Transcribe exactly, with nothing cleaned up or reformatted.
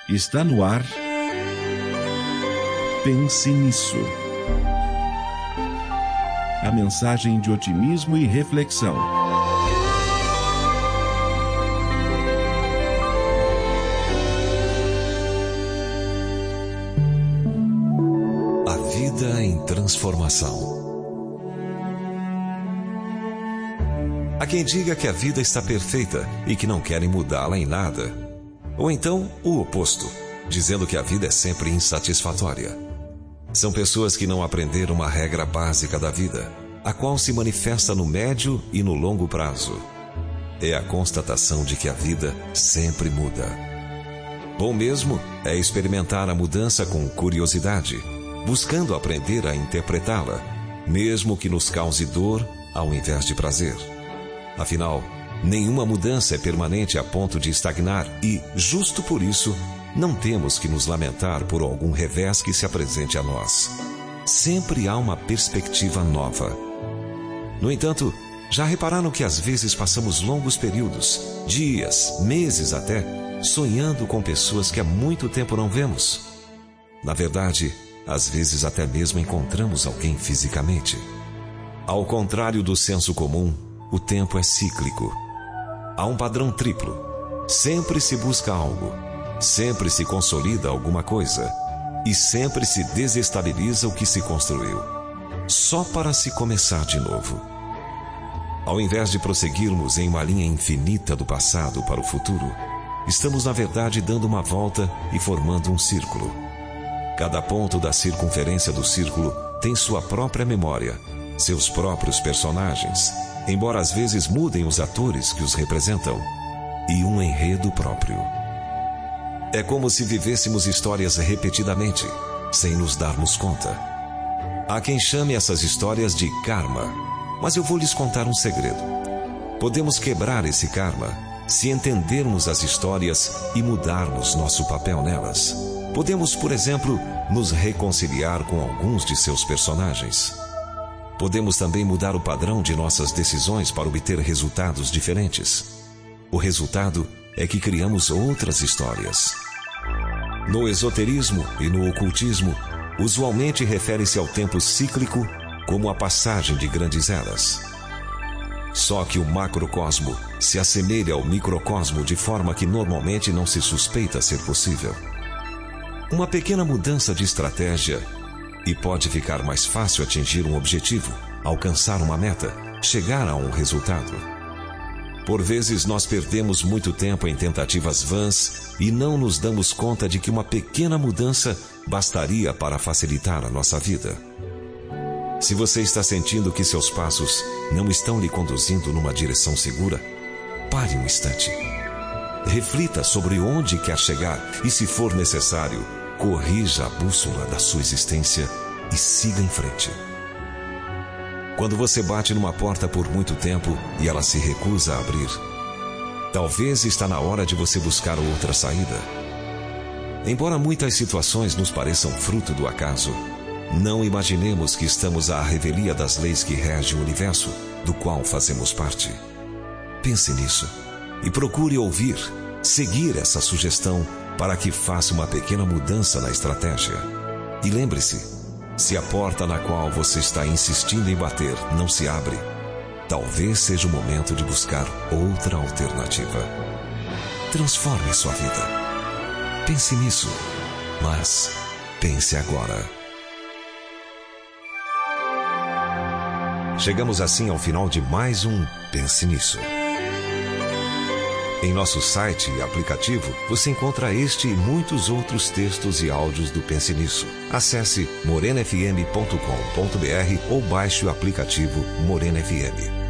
Está no ar. Pense nisso. A mensagem de otimismo e reflexão. A vida em transformação. Há quem diga que a vida está perfeita e que não querem mudá-la em nada. Ou então, o oposto, dizendo que a vida é sempre insatisfatória. São pessoas que não aprenderam uma regra básica da vida, a qual se manifesta no médio e no longo prazo. É a constatação de que a vida sempre muda. Bom mesmo é experimentar a mudança com curiosidade, buscando aprender a interpretá-la, mesmo que nos cause dor ao invés de prazer. Afinal, nenhuma mudança é permanente a ponto de estagnar e, justo por isso, não temos que nos lamentar por algum revés que se apresente a nós. Sempre há uma perspectiva nova. No entanto, já repararam que às vezes passamos longos períodos, dias, meses até, sonhando com pessoas que há muito tempo não vemos? Na verdade, às vezes até mesmo encontramos alguém fisicamente. Ao contrário do senso comum, o tempo é cíclico. Há um padrão triplo. Sempre se busca algo, sempre se consolida alguma coisa e sempre se desestabiliza o que se construiu, só para se começar de novo. Ao invés de prosseguirmos em uma linha infinita do passado para o futuro, estamos na verdade dando uma volta e formando um círculo. Cada ponto da circunferência do círculo tem sua própria memória, seus próprios personagens, embora às vezes mudem os atores que os representam, e um enredo próprio. É como se vivêssemos histórias repetidamente, sem nos darmos conta. Há quem chame essas histórias de karma, mas eu vou lhes contar um segredo. Podemos quebrar esse karma se entendermos as histórias e mudarmos nosso papel nelas. Podemos, por exemplo, nos reconciliar com alguns de seus personagens. Podemos também mudar o padrão de nossas decisões para obter resultados diferentes. O resultado é que criamos outras histórias. No esoterismo e no ocultismo, usualmente refere-se ao tempo cíclico como a passagem de grandes eras. Só que o macrocosmo se assemelha ao microcosmo de forma que normalmente não se suspeita ser possível. Uma pequena mudança de estratégia e pode ficar mais fácil atingir um objetivo, alcançar uma meta, chegar a um resultado. Por vezes nós perdemos muito tempo em tentativas vãs e não nos damos conta de que uma pequena mudança bastaria para facilitar a nossa vida. Se você está sentindo que seus passos não estão lhe conduzindo numa direção segura, pare um instante. Reflita sobre onde quer chegar e, se for necessário, corrija a bússola da sua existência e siga em frente. Quando você bate numa porta por muito tempo e ela se recusa a abrir, talvez está na hora de você buscar outra saída. Embora muitas situações nos pareçam fruto do acaso, não imaginemos que estamos à revelia das leis que regem o universo, do qual fazemos parte. Pense nisso e procure ouvir, seguir essa sugestão para que faça uma pequena mudança na estratégia. E lembre-se, se a porta na qual você está insistindo em bater não se abre, talvez seja o momento de buscar outra alternativa. Transforme sua vida. Pense nisso, mas pense agora. Chegamos assim ao final de mais um Pense Nisso. Em nosso site e aplicativo, você encontra este e muitos outros textos e áudios do Pense Nisso. Acesse morena f m ponto com ponto b r ou baixe o aplicativo Morena F M.